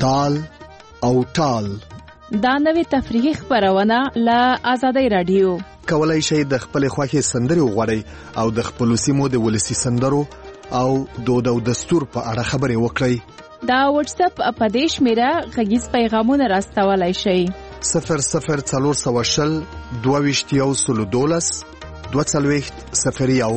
تال او ټال. دا نوې تفریحي خپرونه له آزادۍ رادیو. کولای شئ د خپل خوښې سندرې وغواړئ او د خپل سیمو د ولسی سندرو او دود او دستور په اړه خبرې وکړئ. دا واتس اپ په دې شمیره غږیز پیغامونه راستولای شئ. 00420 22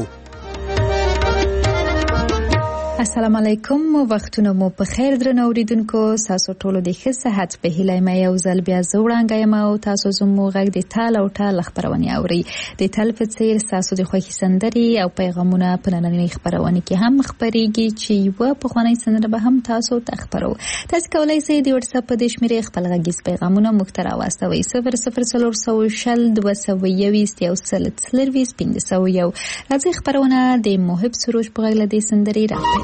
السلام علیکم، وختونه مو په خیر درنو اوریدونکو. تاسو ټول د ښه صحت په هیله مې یو ځل بیا زوړانګه یم او تاسو زموږ غږ د ټال او ټال خبرونه اوري. د ټال په څیر تاسو د خوښي سندري او پیغامونه په نننۍ خبرونه کې هم خبريږي چې یو په خواني سندره به هم تاسو ته خبرو. تاسو کولای شئ د واتس اپ په دې شمیره خپل غږیز پیغامونه مو ته راوستوي. 00420 راځي خبرونه د محب سروج په غږ له سندري راځي.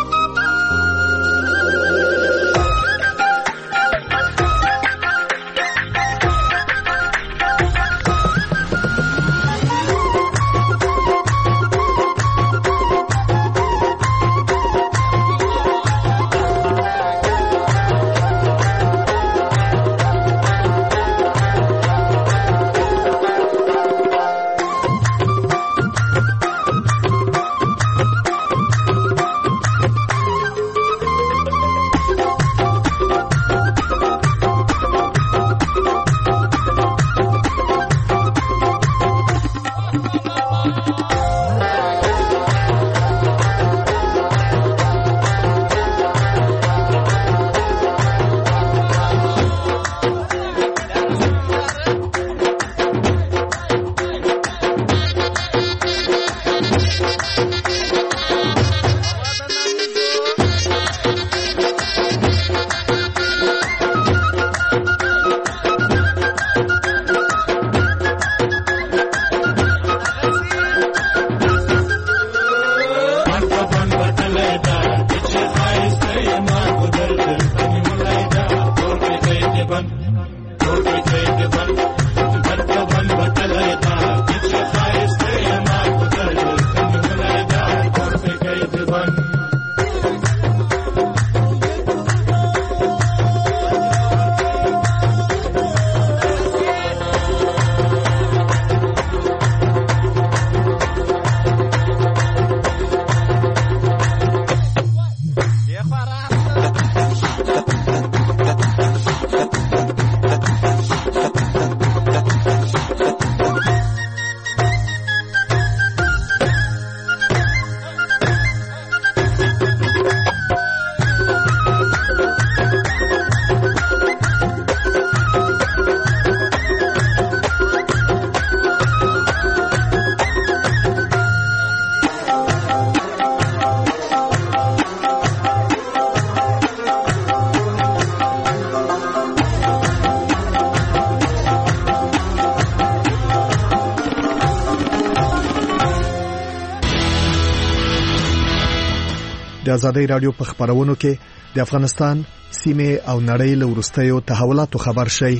د آزادۍ رادیو په خبرونو کې د افغانستان سیمه او نړۍ له وروستیو تحولاتو خبر شي.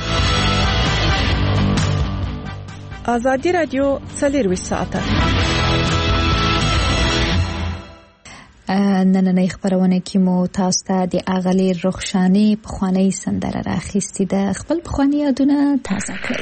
آزادۍ رادیو 24 ساعته نننۍ خبرونه کې مو تاسو ته د اغلی رخشانی په خواني سندره راخېستې ده. خپل په خواني یادونه تازه کړئ.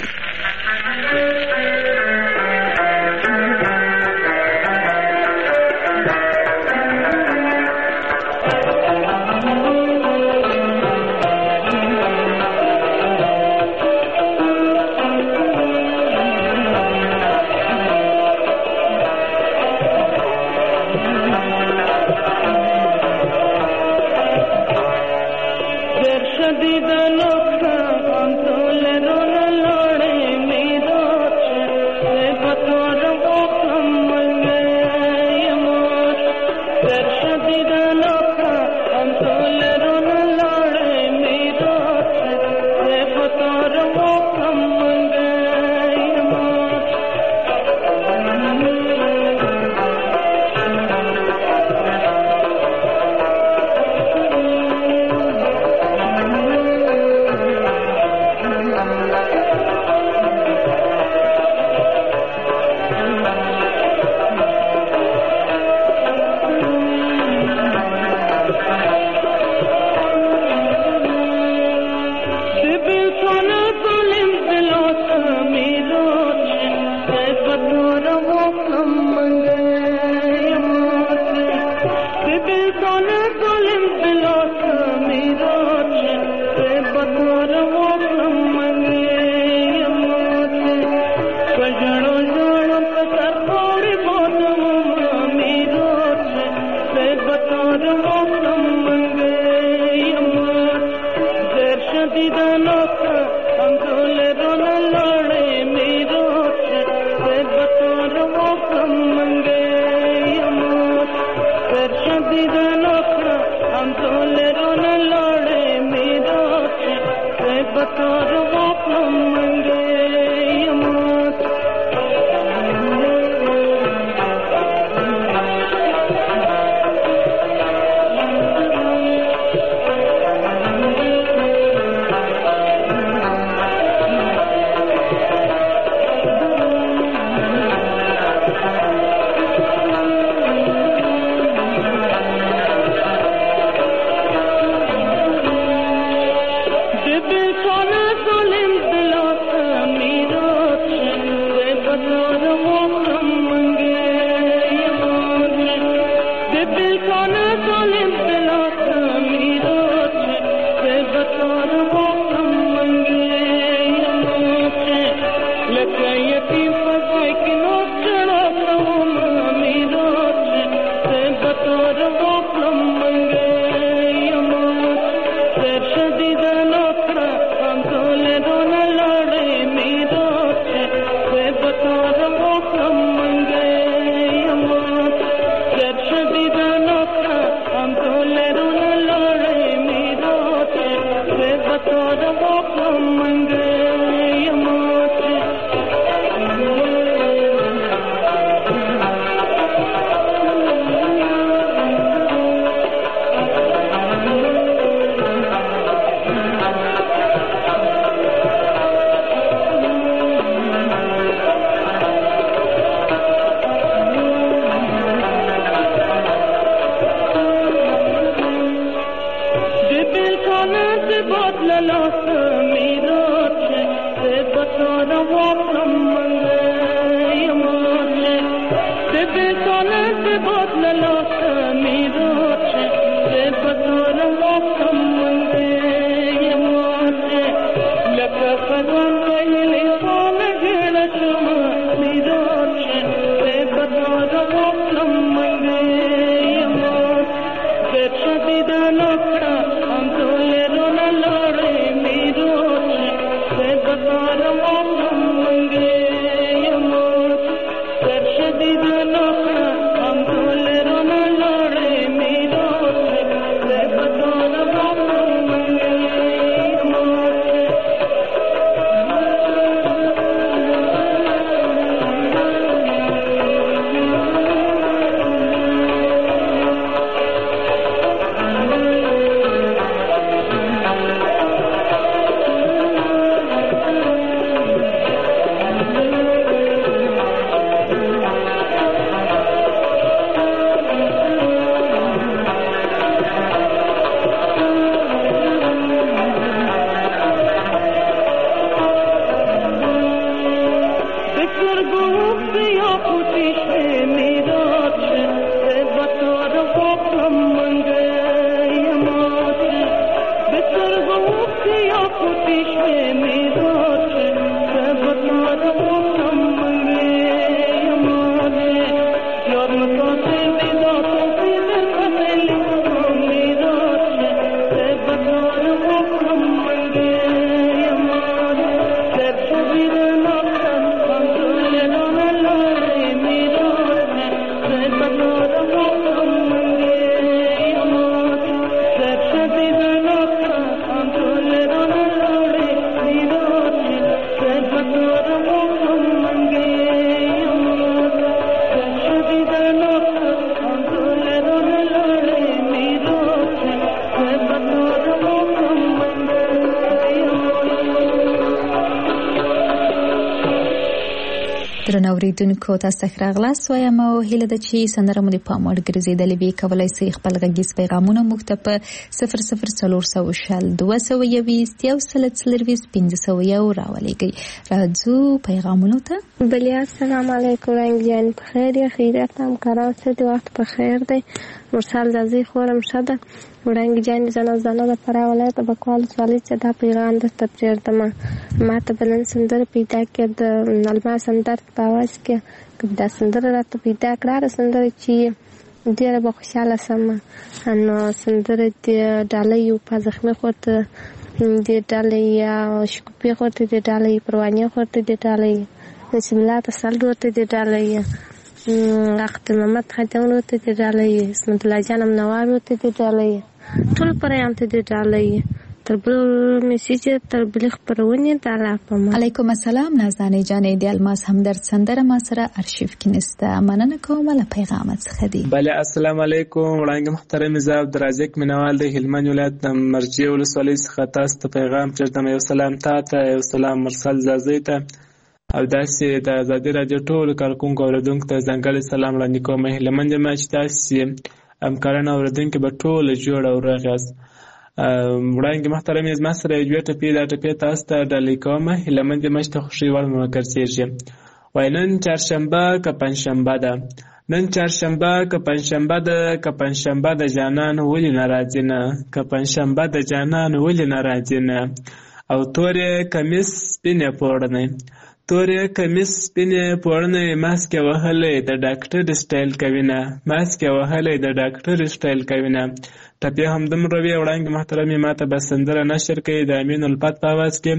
درنو اوریدونکو تاسو ته راغلاست وایم او هیله ده چې سندره مو د پام وړ ګرځېدلې وي. کولی شئ خپل غږیز پیغامونه موږ ته په 00420 راولېږئ. راځو پیغامونو ته. بلیا السلام علیکم رنگ جان بخیر یا خیریت همکاران ست وقت بخیر دی. مرسل زازی خورم شده رنگ جان زنه د فرا ولایت بکوال سوالی چې دا پیغام د تفسیر دمه ما ته بلن سندر پیدا کې د نلما سندر په आवाज کې دا سندر راته پیدا کړه سندر چې ډېره به خوشحاله سم. نو سندره د ډالۍ په زخمي خورته د ډالۍ یا شکوپې خورته د ډالۍ پروانې خورته د ډالۍ نسیم الله تسل ورته د ډالۍ وقت محمد خاتم ورته د ډالۍ اسمت الله جان نوار ورته د ډالۍ ټول پرېام ته د ډالۍ تر بل میسیج تر بل خبرونه د الله په ما. علیکم السلام نازنین جانې د الماس همدرد سندره ما سره ارشیف کې نسته. مننه کوم له پیغام څخه دی. بله السلام علیکم وړاندې محترم زه عبدالرزاق مینوال د هلمند ولایت د مرجې ولسوالۍ څخه تاسو ته پیغام چرته یو سلام تاته یو سلام مرسل زازۍ ته او داسې د ازادي راډیو ټولو کارکونکو اوریدونکو ته ځانګړی سلام وړاندې کوم. هلمند یم چې تاسې همکاران اوریدونکي به ټوله جوړ او روغ یاست. وړاندې محترم زما سره یو دوه ټپې دا ټپې تاسو ته ډالۍ کوم. هلمند یم چې ته خوښۍ وړ مې وکړسېږي. وایي نن چهارشنبه که پنجشنبه ده نن چهارشنبه که پنجشنبه ده که پنجشنبه د جانان ولې نه راځي نه که پنجشنبه د جانان ولې نه راځي نه او تورې کمیس سپینې پوړنۍ تورې کمیس سپینې پوړنۍ ماسکې وهلی د ډاکټر سټایل کوي نه ماسکې وهلی د ډاکټر سټایل کوي نه. ټپې همدومره وي. وړاندې محترمې ما ته به سندره نشر کوي د امین الفت په اواز کې.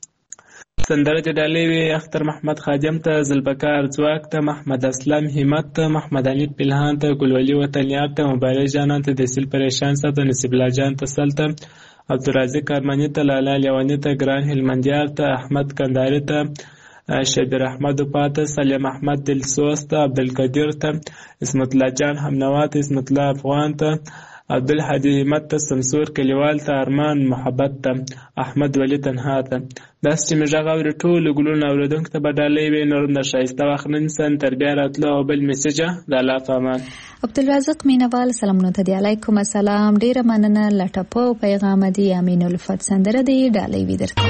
سندره چې ډالۍ وي اختر محمد خادم ته ذوالبقار ځواک ته محمد اسلم همت ته محمد حمید پلهان ته ګلولي وطنیار ته مبارک جانان ته دسیل پریشان ته نصیب الله جان ته سل ته عبدالرزاق ارمني ته لالا لیواني ته ګران هلمندیار ته احمد کنداري ته شبیر احمد پاته سلیم احمد دلسوز ته عبدالقدیر ته اسمت الله جان همنوا ته اسمت الله افغان ته عبدالحدی همت ته سمسور کلیوال ته ارمان محبت ته احمد ولی تنها ته. داسې چې مې غږ اوري ټولو ګلونو اوریدونکو ته به ډالۍ وي. نور د ښایسته وخت نه نیسن تر بیا راتلو او بل میسیجه د الله په امان. عبدالرزاق مینوال سلامونه ته دی. علیکم السلام ډیره مننه لټپو پیغام دی امین الفت سندره دی ډالۍ وي درته.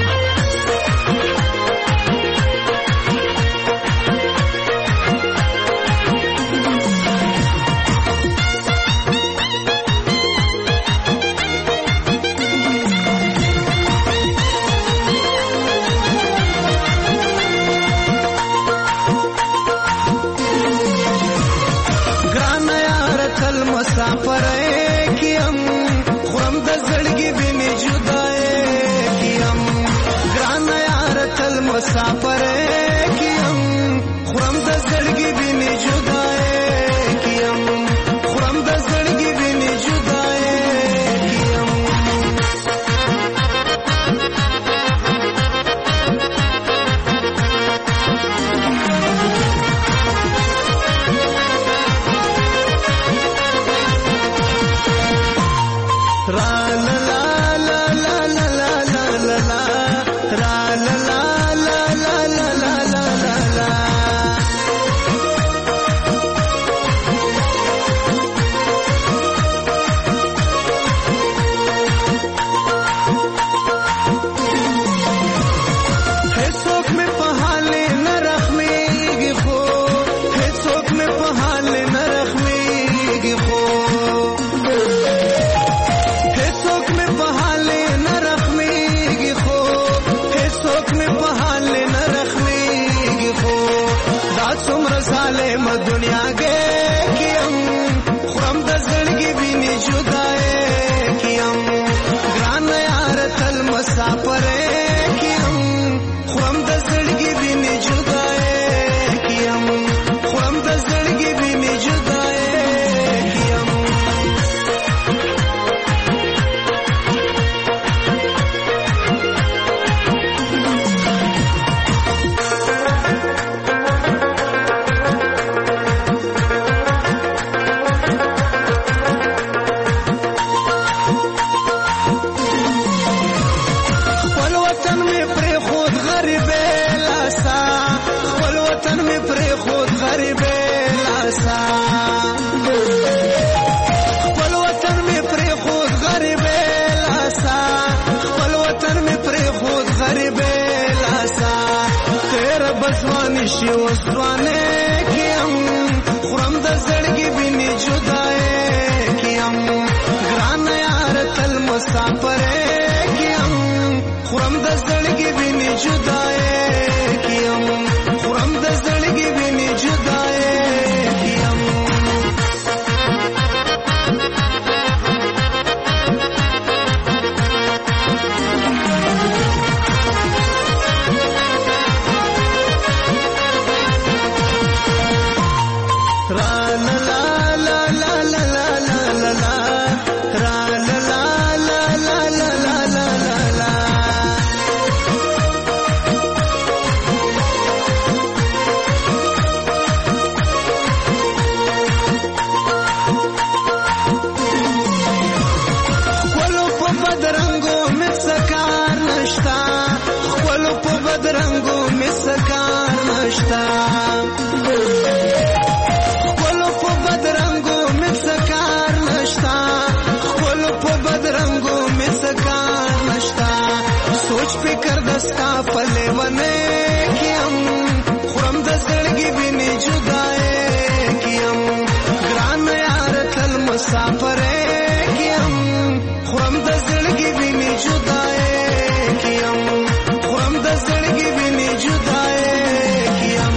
ستا پلے ونے کیم خورم د زړګي بینې جدای کیم ګران یار تل مسافر کیم خورم د زړګي بینې جدای کیم خورم د زړګي بینې جدای کیم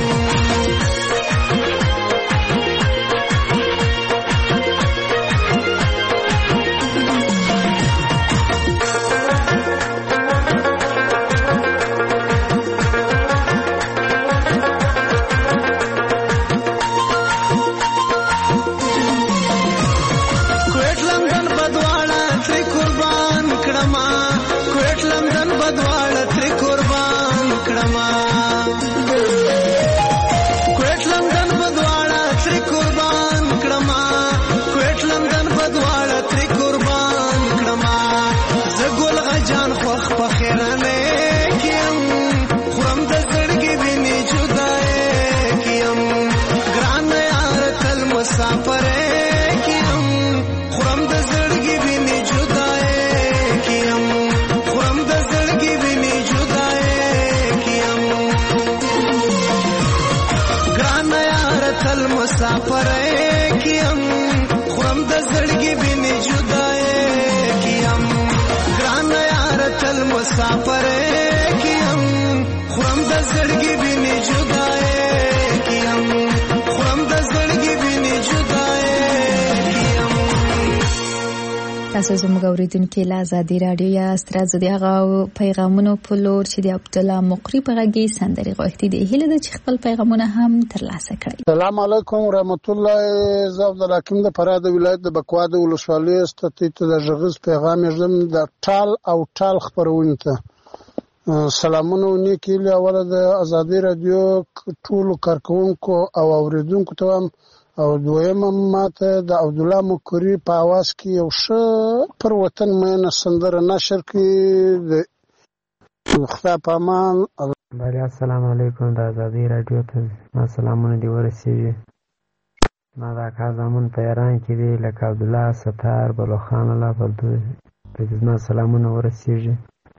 مسافر کیم خورم د زړګي بینې جدای کیم ګران یار تل مسافر کیم خورم د زړګي بینې جدای کیم خورم د زړګي بینې جدای کیم. تاسو زموږ اوریدونکو له ازادي رادیو یا سترازو دی هغه پیغامونو په لور چې د عبد الله مقری په غږی سندري غوښتي دی هله د خپل پیغامونه هم ترلاسه کړئ. السلام علیکم ورحمت الله. زه عبد الحکیم د فراه د ولایت د بکوا د ولسوالۍ ستې د ژغز پیغام یې د ټال او ټال خبرونه ته سلامونه نیکی له اوله د ازادي رادیو ټول کارکونکو او اوریدونکو ته او دویمه ماته د عبد الله مقری په आवाज کې یو ښه پر وطن مینه سندره نشر کړي د خدا په امان. بله السلام علیکم د ازادي رادیو ته ما سلامونه دی ورسیږي. ما دا کار زمون په ایران کې دی لکه عبد الله ستار بلوخان الله بلدو د ما سلامونه ورسیږي.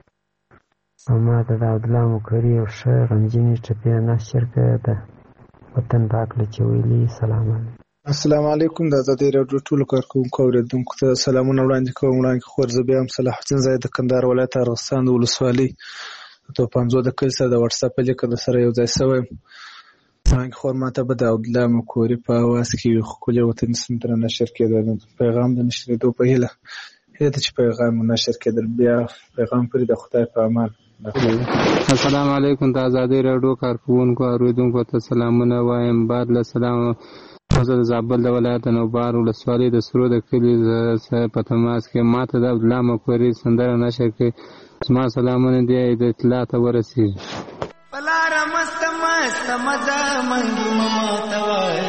ما ته د عبد الله مقری یو ښه غمجنې ټپې نشر کړي ده وطن پاک له چويلي. سلام علیکم. السلام علیکم د ازادي رادیو ټول کارکونکو اوریدونکو ته سلامونه وړاندې کوم. وړاندې خور زه بیا هم صلاح الدین زاید د کندهار ولایت ارغستان د ولسوالۍ ته 50 د کل سره د واتس اپ لیک د سره یو ځای شوی. څنګه خور ماته به د عبد الله مقری په आवाज کې یو خپل وطن سندره نشر کېده. پیغام د نشریدو په هیله چې پیغام نشر کېدل بیا پیغام پرې د خدای په امان. السلام علیکم د ازادي رادیو کارکونکو اوریدونکو ته سلامونه وایم. بعد له سلام زه د زابل د ولایت نوبار ولسوالۍ د سرو د کلي په تماس کې ماته د عبد الله مقری سندره نشر کړي. زما سلامونه دی د اطلاع ته ورسیږي. پلار مست مست مزه منګي مما توای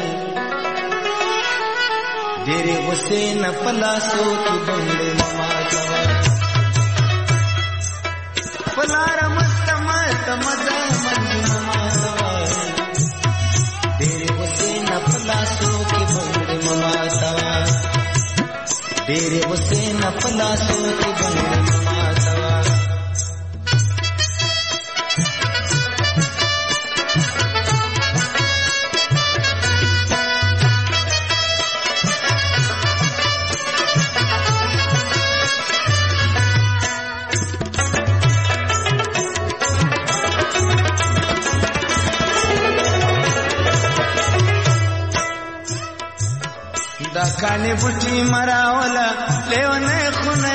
ډېرې غصې نه پلاسو کې بنګړې مما توای پلار مست مست مزه منګي مما توای ډېرې غصې نه پلاسو کې بنګړې مما توای ډېرې غصې نه پلاسو کې بنګړې مما توای. دا کانی بوټي مراولا لیونه خونه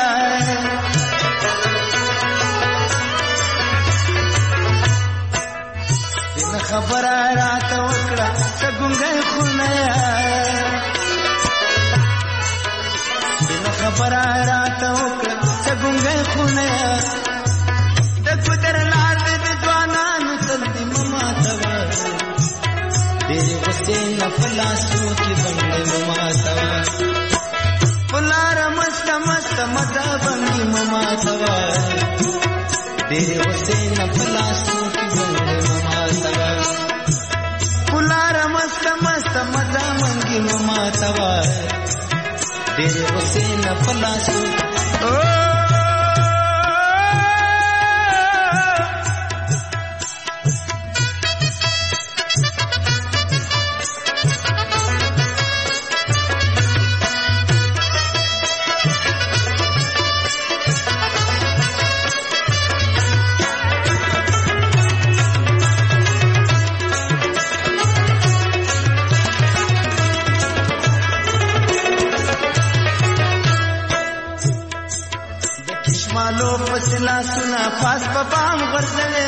دنه خبره راته وکړه څنګه خونه دنه خبره راته وکړه څنګه خونه د ګدر لار د ځوانانو تل دې مما توا ډېرې غصې نه پلاسو کې بنګړې مما توا پلار مست مست مزه بنګي مما توا ډېرې غصې نه پلاسو کې بنګړې مما توا پلار مست مست مزه بنګي مما توا ډېرې غصې نه پلاسو مالو پسلا سنا پاس پام ورځوي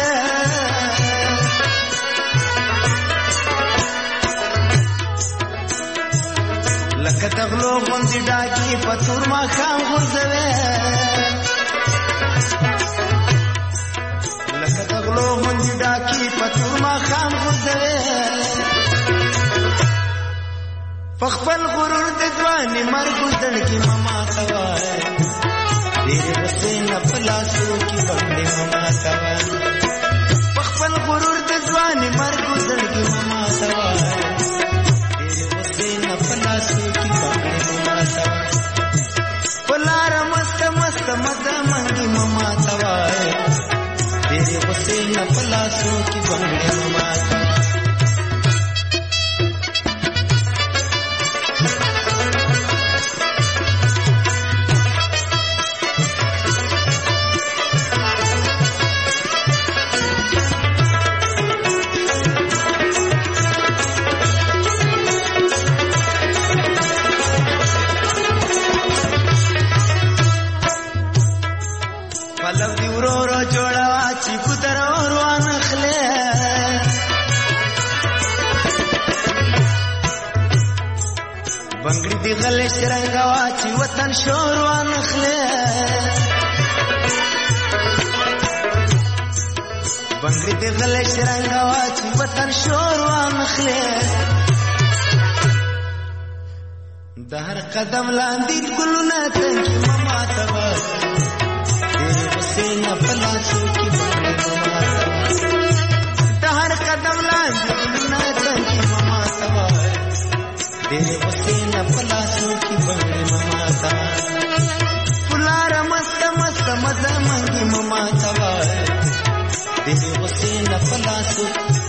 لکه تغلو غوندې ډاګي په تور ماښام غورځوي لکه تغلو غوندې ډاګي په تور ماښام غورځوي په خپل غرور د ځواني مرګ زړګي مما ته وایي ډېرې غصې نه په لاسو کې بنګړې مما ته وایي په خپل غرور د ځواني مرګ زړګي مما ته وایي ډېرې غصې نه په لاسو کې بنګړې مما ته وایي په لاره مسته مسته مزه منګي مما ته وایي ډېرې غصې نه په لاسو کې بنګړې مما ته وایي پلو دی ورورو جوړوا چې ګدر روان خله بنگړي دی غلې شرنګوا چې وطن شوروان خله بنگړي دی غلې شرنګوا چې وطن شوروان خله د هر قدم لاندې ګلونه تنګي مما تبا سینا پلاسو کی بنگړې مما د هر قدم لاندې ګلونه تنګي مما تبا ډېرې وسینا پلاسو کی بنگړې مما تبا پلار مست مست مزه منګي مما تبا ډېرې وسینا پلاسو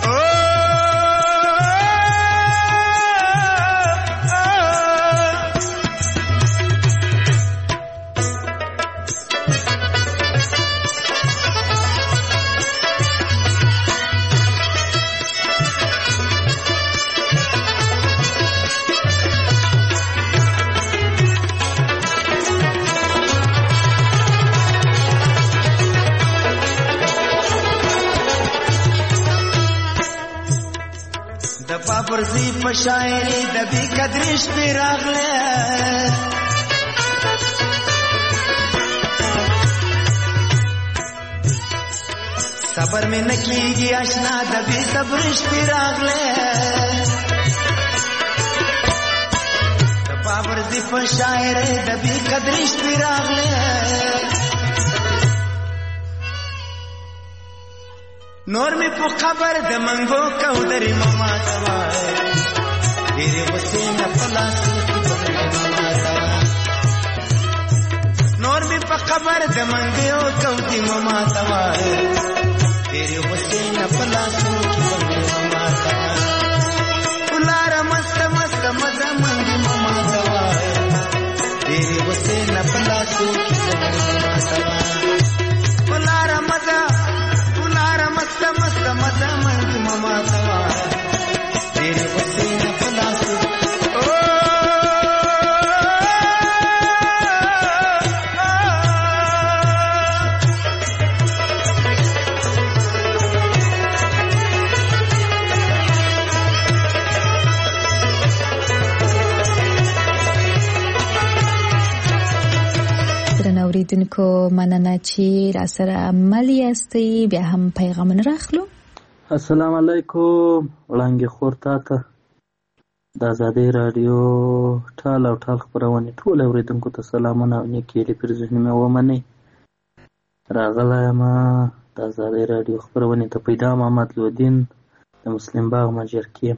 پرزی په شاعري د بي قدرش په راغله صبر مې نکېږي آشنا د بي صبرش په راغله د پرزی په شاعري د بي قدرش په راغله نور می په خبر د منګو کو درې مما توا ډېرې وسې نه پلاسو کې بنګړې مما توا نور می په خبر د منګو کو دې مما توا ډېرې وسې نه پلاسو کې بنګړې مما توا ولار مست مست مزه منګي مما توا ډېرې وسې نه پلاسو کې بنګړې مما توا ولار مزه مست مست مزه منګي مما توا ډېرې وسې نه پلاسو اوریدونکو مننه چې را سره عمل یاستئ بیا هم پیغامونه راخلو السلام علیکم وړانګې خور تاته د ازادۍ راډیو ټال او ټال خپرونې ټول اوریدونکو ته سلامونه او نیکې هیلې پر ذهن مې ومنئ راغلی یم د ازادۍ راډیو خپرونې ته پیدا محمد لودین د مسلم باغ مجرکې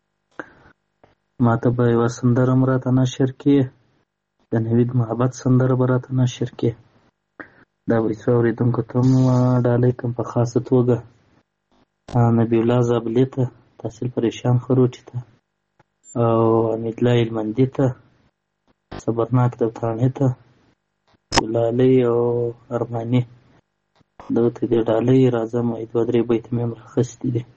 ما ته به یوه سندره هم راته نشر کړې د نوید محبت سندره به راته نشر کړې دا به څو اورېدونکو ته هم ډالۍ کړم په خاصه توګه نبی الله زابلي ته تحصیل پریشان خروټي ته او حمیدالله هلمندي ته صبرناک دوتاڼي ته ګلالۍ او ارماني دغه ته دې ډالۍ راځم دوه درې بیته مې هم راخیستي دي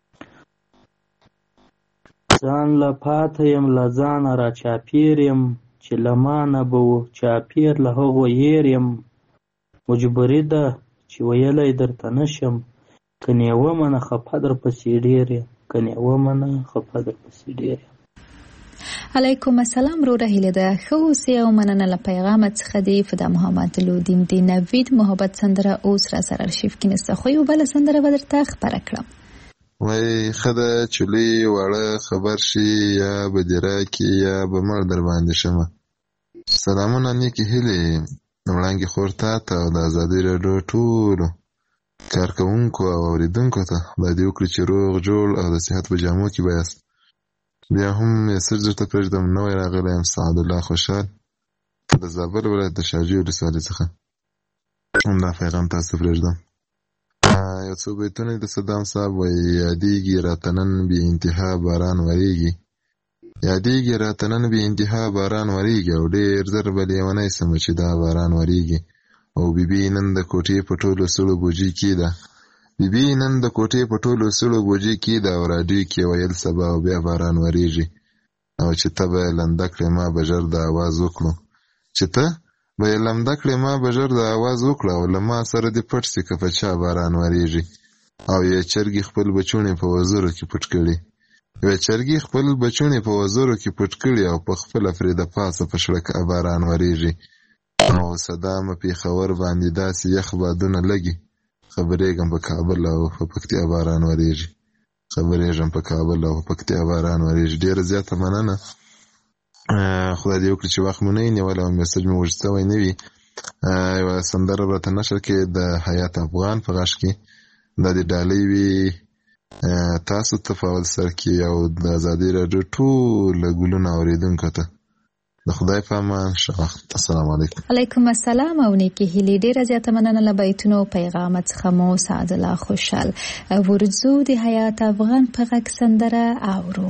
ځان له پاته یم له ځانه را چاپېر یم چې له ما نه به و چاپېر له هغو هېر یم مجبوري ده چې ویلی درته نشم، کنې ومنه خفه در پسې ډېر یم، کنې ومنه خفه در پسې ډېر یم. علیکم السلام وروره هیله ده ښه اوسئ او مننه له پیغامت څخه دی فدا محمد لودین د نوید محبت سندره اوس را سره ارشیف کې نسته خو یو بله سندره به درته خپره کړم. وای ښه ده چې لوی واړه خبر شي یا به دې راکړي یا به مړ در باندې شمه. سلامونه نیکې هیلې وړانګې خور تا ته او د ازادۍ راډیو ټولو کارکوونکو او اورېدونکو ته خدای دې وکړي چې روغ جوړ او د صحت په جامو کې به یاست. بیا هم میسج درته پرېږدم نوی راغلی یم سعدالله خوشحال د زابل ولایت د شاجوی ولسوالۍ څخه همدا پیغام تاسو ته پرېږدم. یو څو بیتونه د صدام صاحب وایي یادېږي راته نن بې انتها باران ورېږي، یادېږي راته نن بې انتها باران ورېږي او ډېر زر به لیونی سمه چې دا باران ورېږي. او بیبي نن د کوټې په ټولو سړو بوجي کې ده، بیبي نن د کوټې په ټولو سړو بوجي کې ده او راډیو کې ویل سبا او بیا باران ورېږي. او چې ته به یې لنده کړې ما به ژر د اواز وکړو، چې ته به یې لمده کړې ما به ژر د اواز وکړه او له ما سره دې پټ سي که په چا باران ورېږي. او یې چرګې خپل بچوڼې په وزرو کې پټ کړي، یوه چرګې خپل بچوڼې په وزرو کې پټ کړي او په خپله پرې د پاسه په شړکه باران ورېږي. او صدامه پېښور باندې داسې یخ بادونه لګي، خبرېږم په کابل او په پکتیا باران ورېږي، خبرېږم په کابل او په پکتیا باران ورېږي. ډېره زیاته مننه، خدای دې وکړي چې وخت مو نه وي نیولی او میسج مې اوږد سوی نه وي. یوه سندره به راته نشر کې د حیات افغان په غږ کې دا د ډالۍ وي تاسو ته په اول سر کې او د ازادۍ راډیو ټوله ګلونه اورېدونکو ته د خدای په امان ښه وخت. السلام علیکم. علیکم السلام او نیکې هیلې. ډېره زیاته مننه له بیتونو او پیغامت څخه مو سعدالله خوشحال. ورځو د حیات افغان په غږ سندره اورو.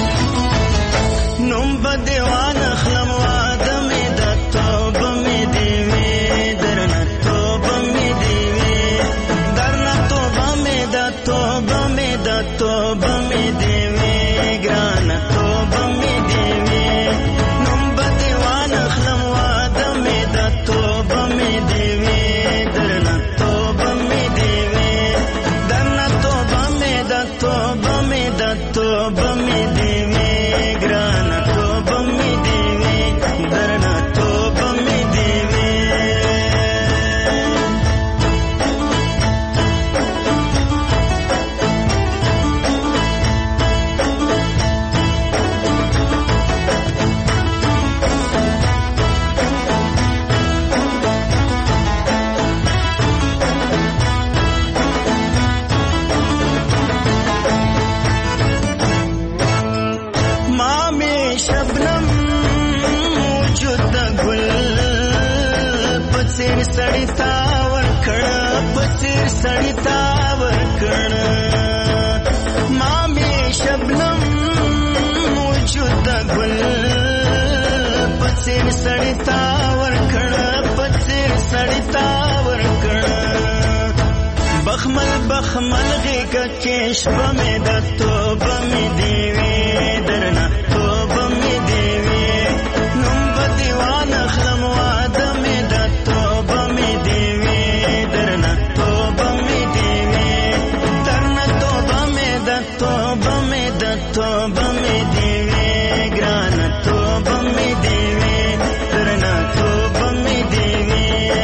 نوم به دیوان اخلم واده مې د توبه مې دې وي درنه توبه مې دې وي درنه توبه مې د توبه مې د توبه مې دې وي ګرانه توبه مې دې وي نوم به دیوان اخلم واده مې د توبه مې دې وي درنه توبه مې دې وي درنه توبه مې د توبه مې د توبه مې دې وي ګرانه توبه مې دې وي درنه توبه مې دې وي. سړی تا ورکړه پسیر سړی تا ورکړه ما مې شبنم وجود د ګل پسیر سړی تا ورکړه پسیر سړی تا ورکړه بخمل بخمل غېږه کې شپه مې د توبه مې دې وي درنه توبه مې دې وي نوم به دیوان اخلم واده مې د توبه مې دې وي درنه توبه مې دې وي درنه توبه مې د توبه مې د توبه مې دې وي ګرانه توبه مې دې وي درنه توبه مې دې وي.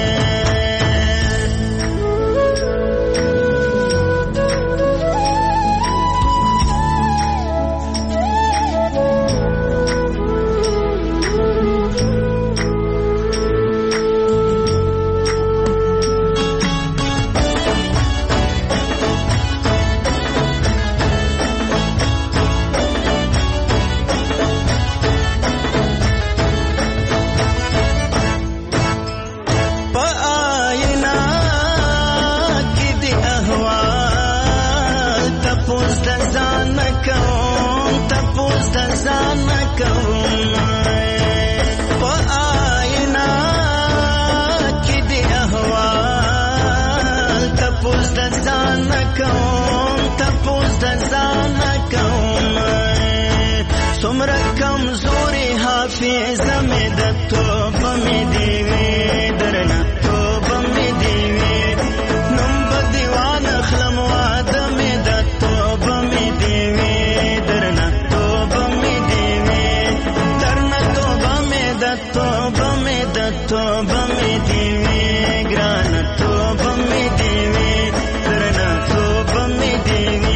څومره کمزورې حافظه مې د توبه مې دې وي درنه توبه مې دې مې دی وي ګرانه توبه مې دی وي درنه توبه مې دی وي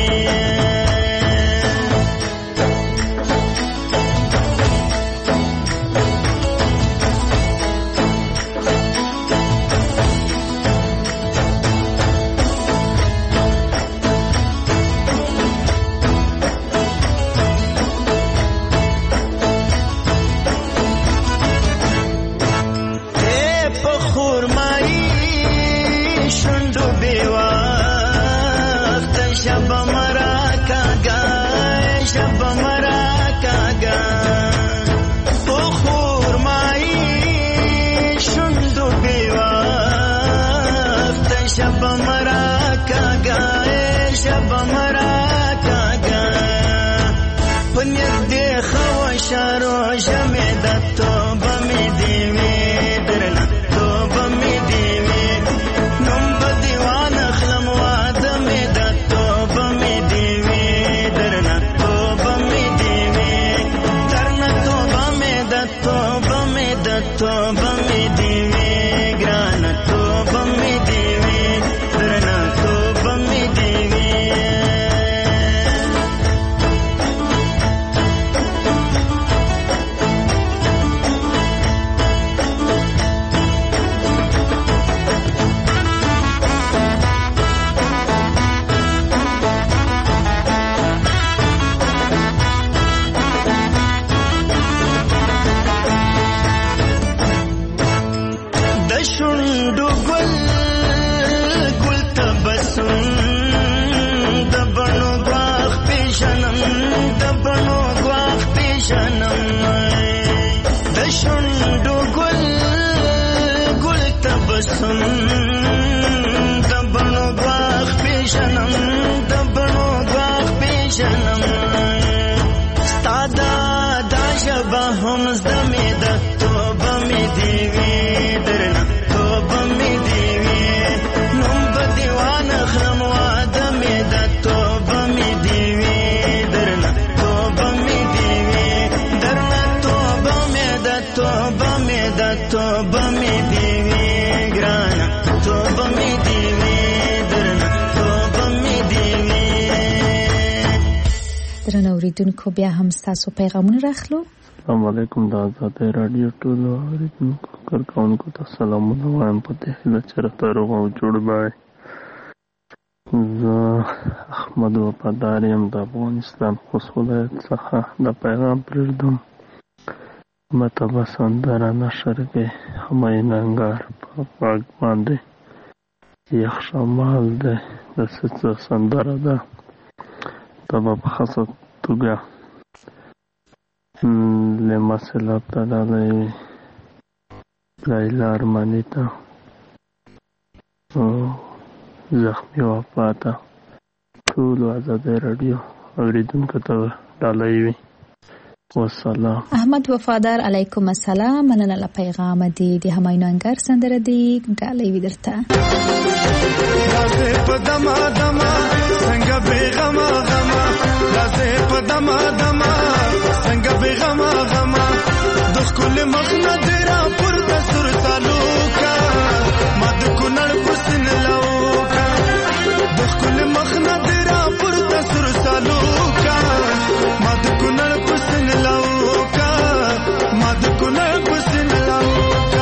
اوریدونکو بیا هم ستاسو پیغامونه راخلو. السلام علیکم د آزاد رادیو ټولو اوریدونکو کارکونکو ته سلامونه وایم په دې هیله چې راته روغ او جوړ وای. زه احمد وفادار یم د افغانستان خوست ولایت څخه د پیغام پرېږدم. مته به سندره نشر کې همایون انګار په غږ باندې یخ شمال دی د څه سندره ده دا به په خاصه توګه لمسلاب ته ډالۍ وي لیلا ارماني ته زخمي وفا ته ټولو ازادۍ راډیو اورېدونکو ته ډالۍ وي. والسلام. احمد وفادار علیکم السلام. مننه له پیغام دی د همایون انګار سندره دی ډالۍ وي درته. لازه په دما دما څنګه بیغما غما لازه په دما دما څنګه بیغما غما د خپل مخ نه درا پر تسر تعلقا ما د کونړ پسن لوکا د خپل مخ نه درا پر تسر تعلقا ما د کونړ پسن لوکا ما د کونړ پسن لوکا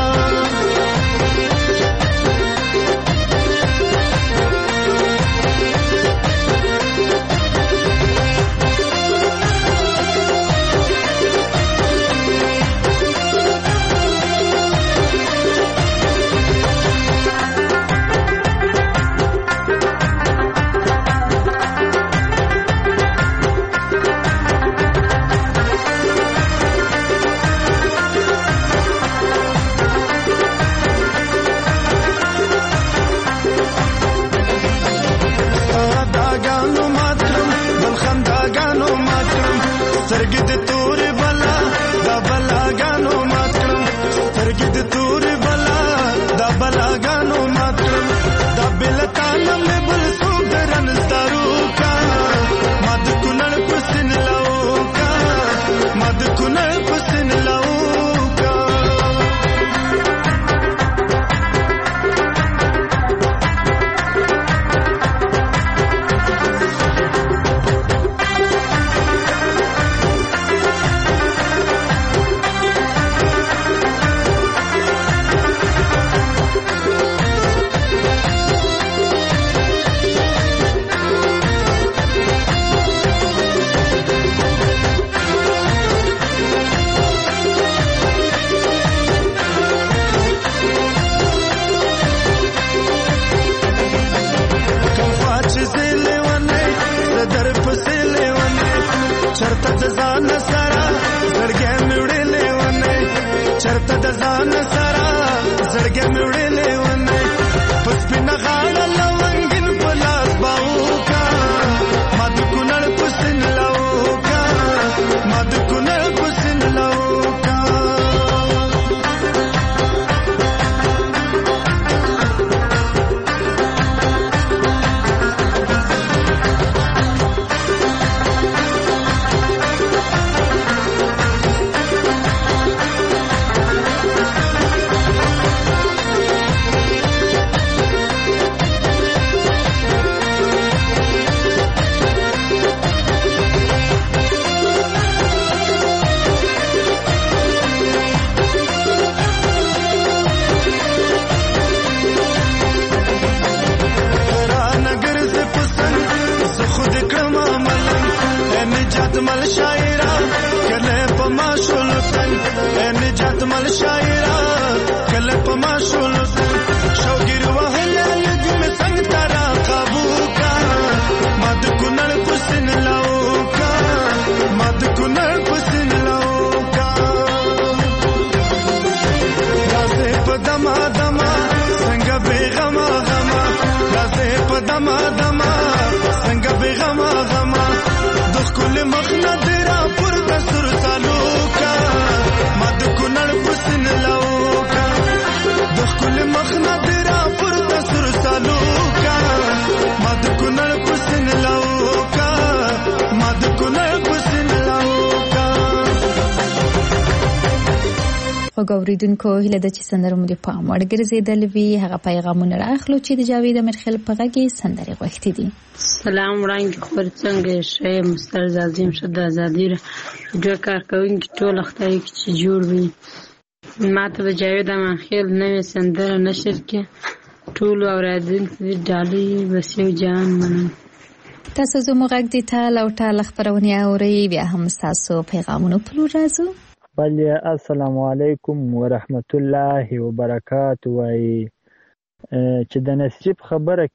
نجات مل شاعرا کله پما شولتن نجات مل شاعرا کله پما شولتن شوګر وهله لګم څنګه ترا قابو کا مد کونل حسین لاوکا مد کونل حسین لاوکا رازه پدما دما څنګه بیغما غما رازه پدما دما څنګه بیغما غما د خپل مخنا درا پر دستور سالوکا مد کونل حسین لاوکا د خپل مخنا درا پر دستور سالوکا مد کونل حسین لاوکا مد کونل حسین لاوکا. وګوریدونکو هله د چې سندره مو د پام وړ ګرځیدل وی هغه پیغامونه راخلو چې د جاوید امرخیل په غږی سندره غوښتي دي. سلام وړاندې خبر څنګه شې مستر عظیم شد ازادي د کار کوونکي ټول خدای چې جوړ وي ماته د جاوید امرخیل نوې سندره نشر کې ټول اوریدونکو ډالۍ وسیو جان منم. تاسو زموږ غږ د ټال او ټال خبرونه اوري بیا هم تاسو پیغامونه پلو راځو. بله السلام علیکم ورحمت الله وبرکاته. وای چې د نصیب خبره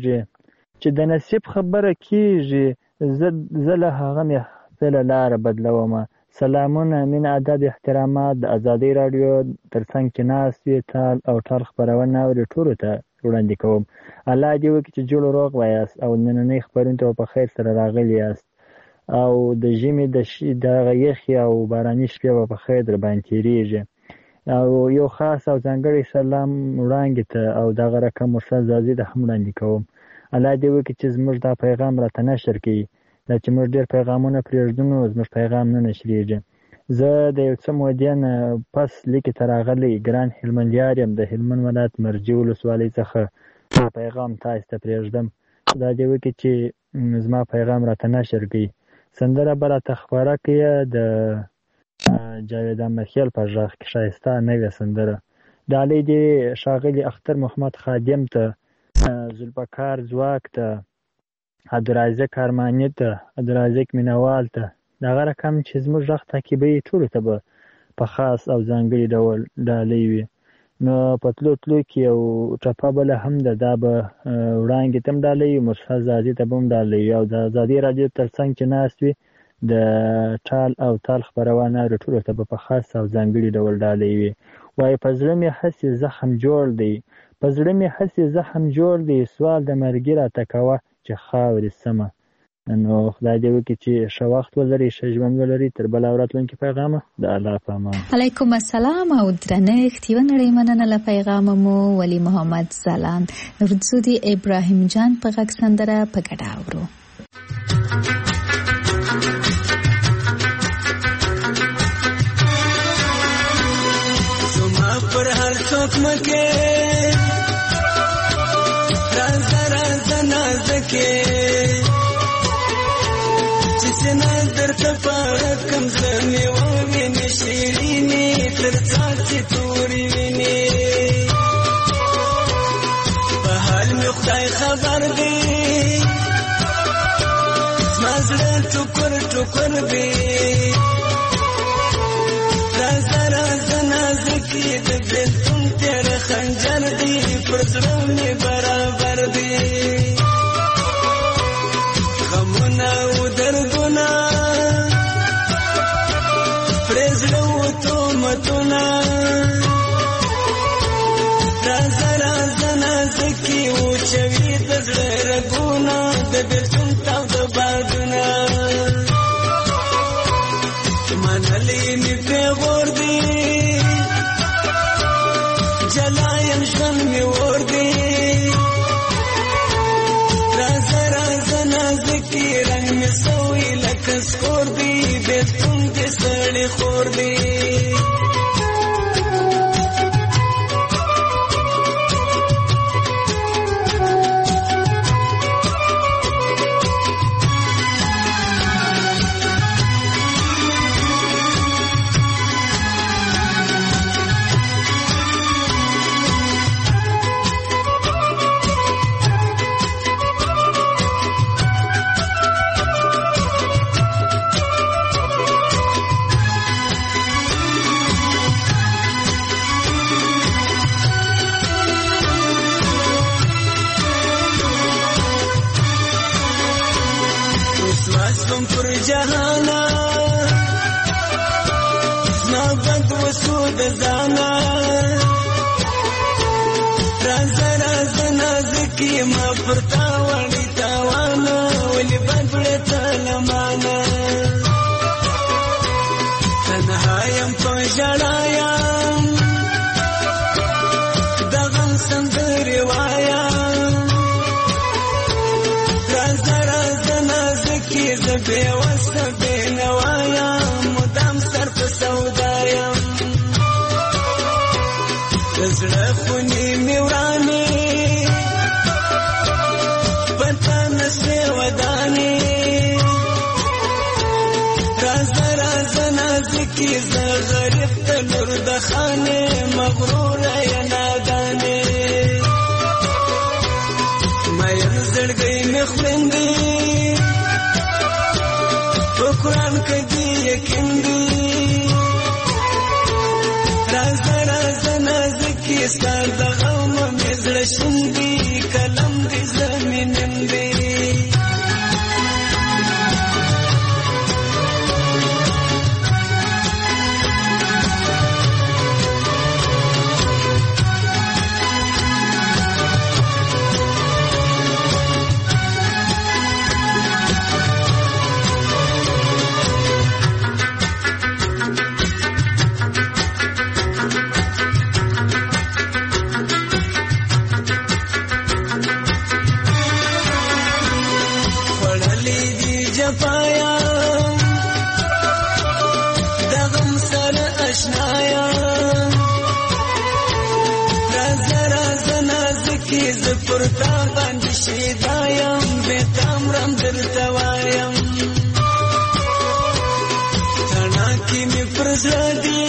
کیږي زه له هغه مې خپله لاره بدلومه. سلامونه مین ادب احترامات د ازادي رادیو ترڅنګ چې ناست وي ټال او ټال خبرونه اوري ټولو ته وړاندې کوم. الله دې وکړي چې جوړ روغ وایاست او نننۍ خبرونو ته په خیر سره راغلي یاست او د ژمي د یخي او باراني شپې په خیر در باندې تیریږي. او یو خاص او ځانګړی سلام وړاندې ته او دغه رقم مرسل زازي د هم وړاندې کوم. الله دې وکړي چې زموږ دا پیغام راته نشر کړي. دا چې موږ ډېر پیغامونه پرېږدو نو زموږ پیغام نه نشریږي. زه د یو څه مودې نه پس لیکې ته راغلی ګران هلمندیار یم د هلمند ولایت مرجې ولسوالۍ څخه پیغام تاسو ته پرېږدم. دا دې وکړي چې زما پیغام راته نشر کړي. سندره به راته خپاره کړي د جاوید امرخیل په غږ کې ښایسته نوې سندره. ډالۍ دې ښاغلي اختر محمد خادم ته، ذوالفقار ځواک ته، عبدالرازق ارماني ته، عبدالرازق مینوال ته. دغه رقم چې زموږ غږ تعقیبوي ټولو ته به په خاص او ځانګړي ډول ډالۍ وي. نو په تلو کې یو ټپه بله هم ده، دا به وړاندې ته هم ډالۍ وي، مرسل زازي ته به هم ډالۍ وي او د ازادي راډیو تر څنګ چې ناست وي د ټال او ټال خپرونه اوري ټولو ته به په خاص او ځانګړي ډول ډالۍ وي. وایي په زړه مې هسې زخم جوړ دی سوال د مرګي راته کوه چې خاورې سمه. نو خدای دې وکړي چې ښه وخت ولري، ښه ژوند ولري. تر بله او راتلونکي پیغامه د الله په امان. علیکم السلام او درنښت. یوه نړۍ مننه له پیغامه مو ولی محمد ځلاند ورځو د ابراهیم جان په غږ سندره په ګډه اورو. زما پر هر څوک مکه راز نازکه سنا درته پاره کم زمي ووینې شیرینې تر څاڅي تورې وینې په حال مې خدای خبر دی زما زړه ټوکر ټوکر دی راز نازکې د بېلتون تېره خنجر دی پر زړه مې برابر دی غمونه او دردونه پرې زړه و تهمتونه راز نازکې وچوي د زړه رګونه د بېلتون تاوده بادونه منلې مې پیغور دی جلا یم ژوند مې اور دی راز نازکې رنګ مې سوی لکه سکور دی بېلتون دې سړی خور دی د ځانه رازه رازه نازکي ما پر تا وړي تاوانه ولې بدړې ته لمانه تنها یم په ژړا یم د غم سندرې وایم رازه رازه نازکي زه بېوسه بېنوا یم مدام سر په سودا یم د زړه خونې مې ورانې په تا نسوې ودانې رازه رازه نازکي زه غریب ته لور د خانې مغروره یې نادانې مین زړګی مې خویندې په قرآن کې دې یقین دی رازه رازه نازکي ستا د غم مې زړه شین دی قلم دې زمینم دی جفایا د غم سره اشنایا رازه رازه نازکي زه پر تا باندې شیدا یم بېتامرم درته وایم تڼاکې مې پر زړه دي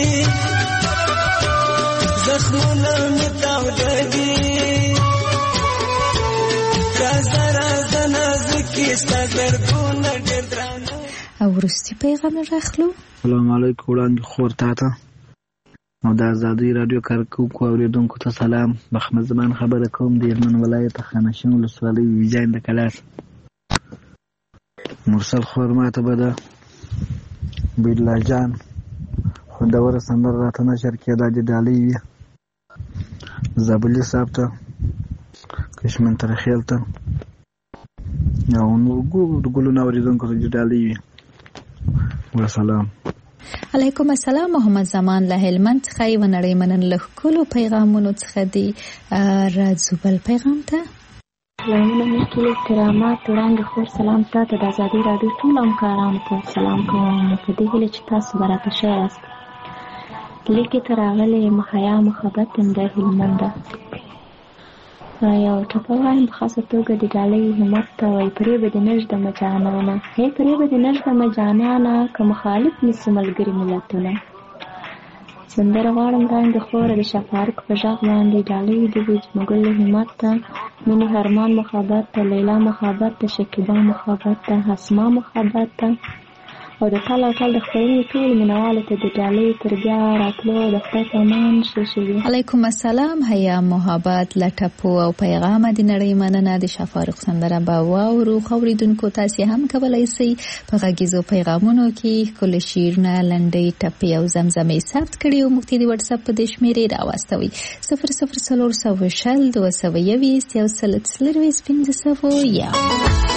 زخمونه مې تاوده دي رازه رازه نازکي ستا دردونه ډېر درانه. او وروستي پیغام راخلو. السلام علیکم وړاندې خور تا ته او د ازادۍ راډیو کارکوونکو اورېدونکو ته سلام. محمد زمان خبره کوم د هلمند ولایت خانشین ولسوالۍ ویجاین د کلاس. مرسل خور ماته به د بیدلا جان خوندوره سندره راته نشر کېده د ډالۍ وي زابلي صاحب ته کشمن ترخیل ته او نور ګلونه اورېدونکو ته د ډالۍ وي. وسلام. علیکم السلام. محمد زمان له هلمند څخه یو نړۍ منن له ښکلو پیغامونو څخه دی. راځو بل پیغام ته. سلامونه مشکل احترامات وړاندې خور سلام تاته د ازادۍ راډیو ټولو همکارانو ته سلام کوم په دې هیله چې تاسو به راته ښه یاست. لیکې ته راغلی یم حیا محبت یم د هلمند یو ټپه وایم په خاصه توګه د ډالۍ همت ته وایي پرې به دې نږدمه جانانه هی پرې به دې نږدمه جانانه که مخالف نیسي ملګري ملتونه. سندره غواړم وړاندې خوره د شفارق په غږ باندې ډالۍ دې وي جمګل همت ته مینې هرمان محبت ته لیلا محبت ته شکیبا محبت ته اسما محبت ته او د ټال او ټال د خپرونې ټول مینوالو ته د ډالۍ تر بیا راتلو د خدای په امان ښه شوي. علیکم السلام. حیا محبت له ټپو او پیغامه د نړۍ مننه. د شفارق سندره به واورو. اورېدونکو تاسې هم کولی شئ په غږیزو پیغامونو کې ښکلي شعرونه لنډۍ ټپې او زمزمې ثبت کړي او موږ ته د وټساپ په دې شمېرې راواستوئ 00402021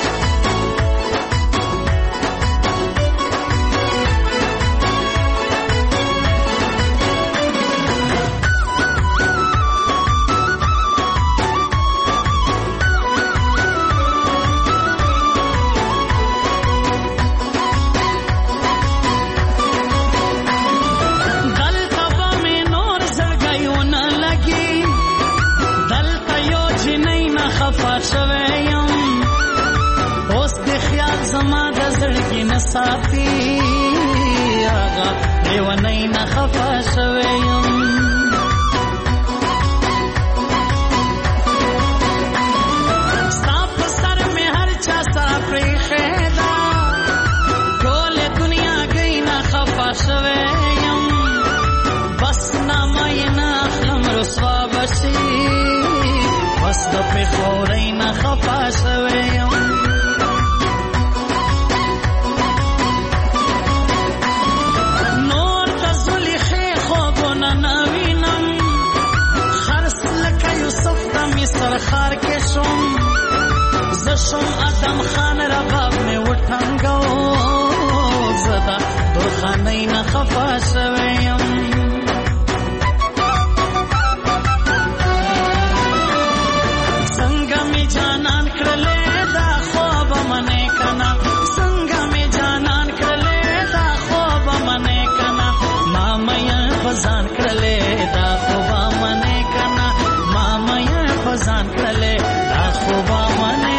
صافي آغا لیونی نخفا شویم ستا پسر میں ہر چا سا پریخیدا کول دنیا گئی نخفا شویم بس نامای نخلم رسوا بشی بس دپی خوری نخفا شویم پر خار کې شوم زه شوم ادم خان رباب مې وټنګو زه د درخانۍ نه خفه شوی یم څنګه مې جانان کړلې دا خوب منې کنه څنګه مې جانان کړلې دا خوب منې کنه ما مې فزان کړلې دا خوب منې کنه ما مې فزان کړلې دا خوب منې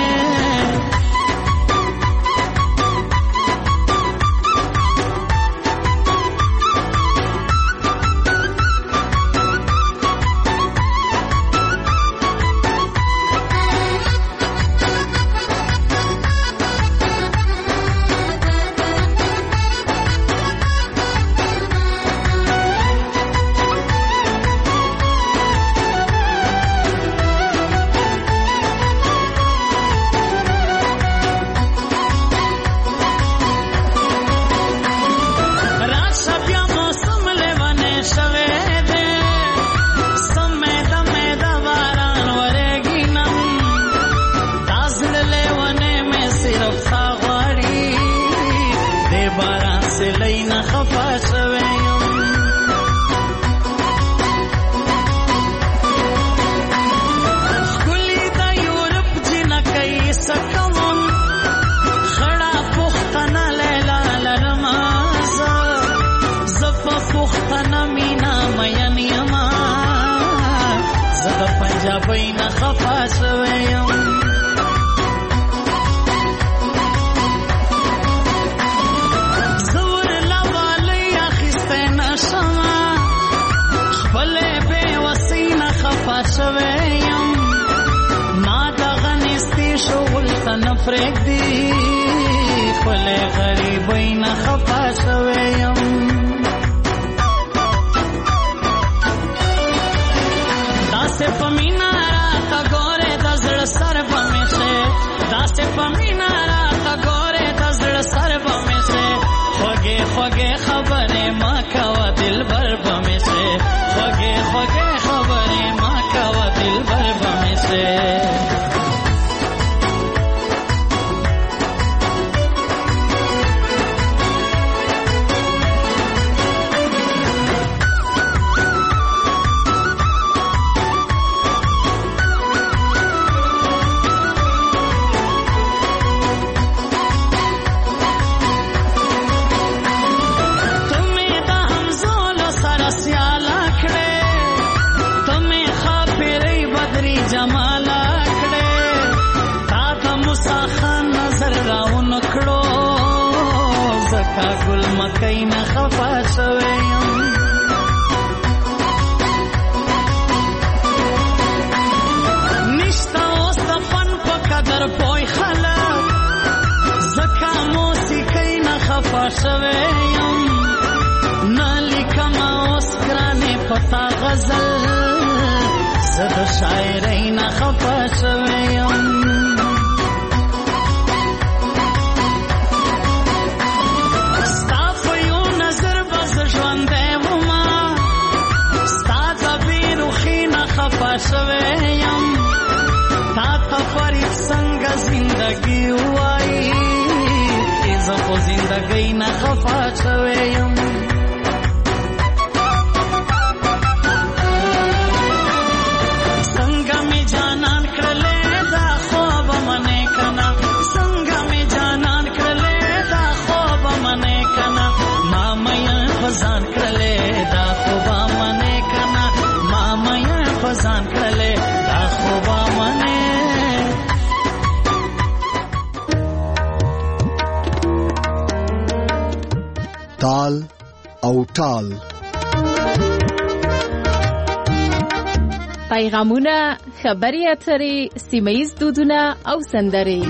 تال او ټال پیغامونه خبري اترې سیمه‌ییز دودونه او سندرې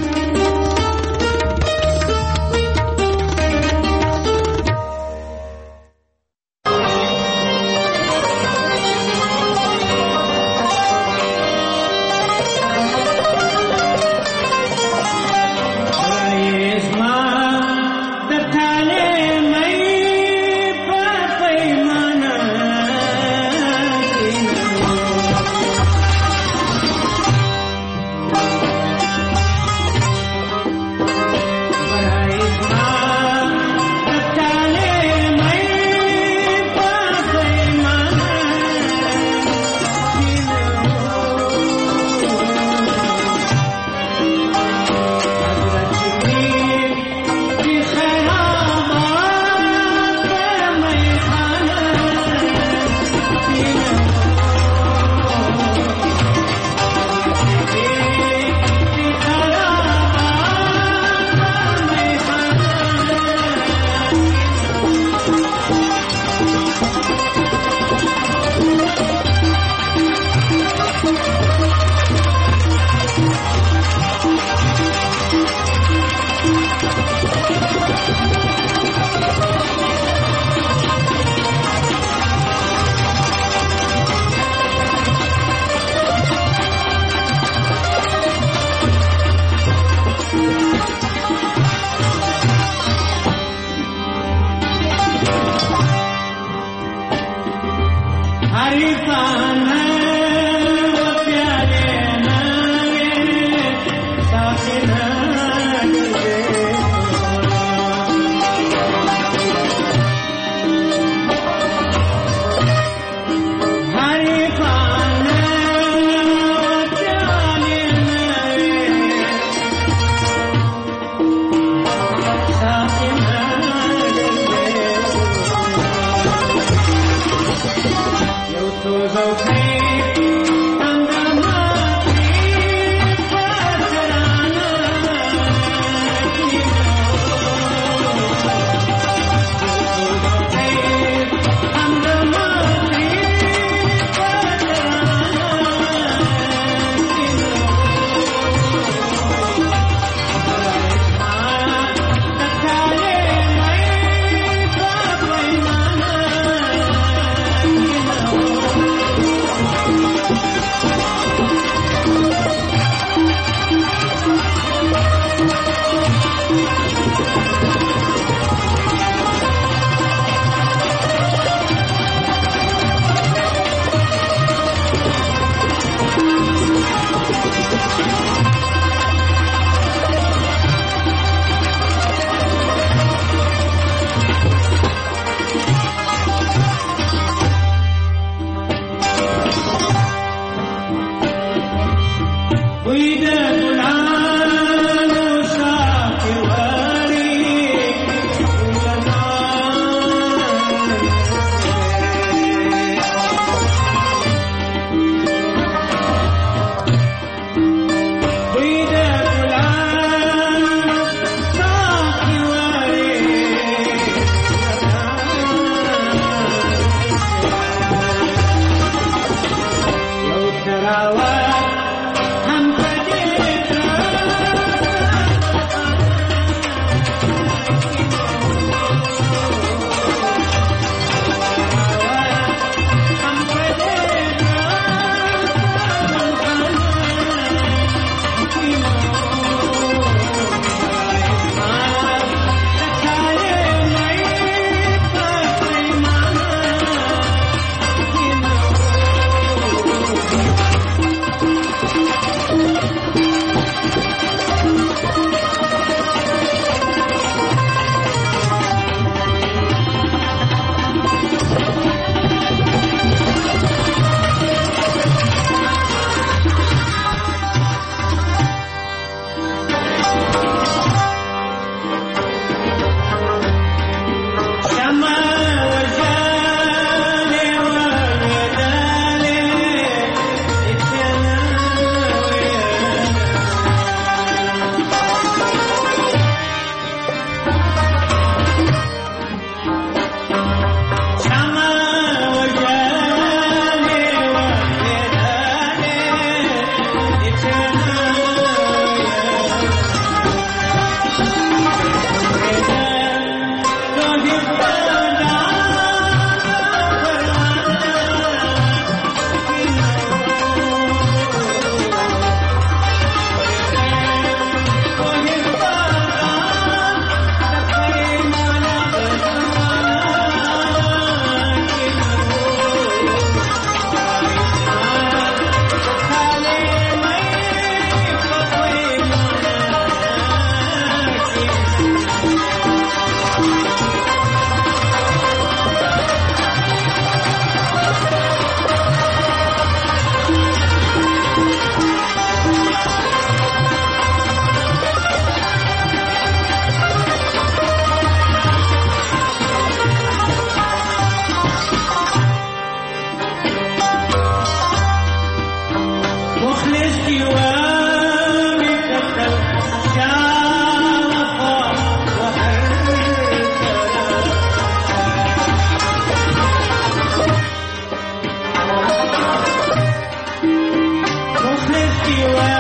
You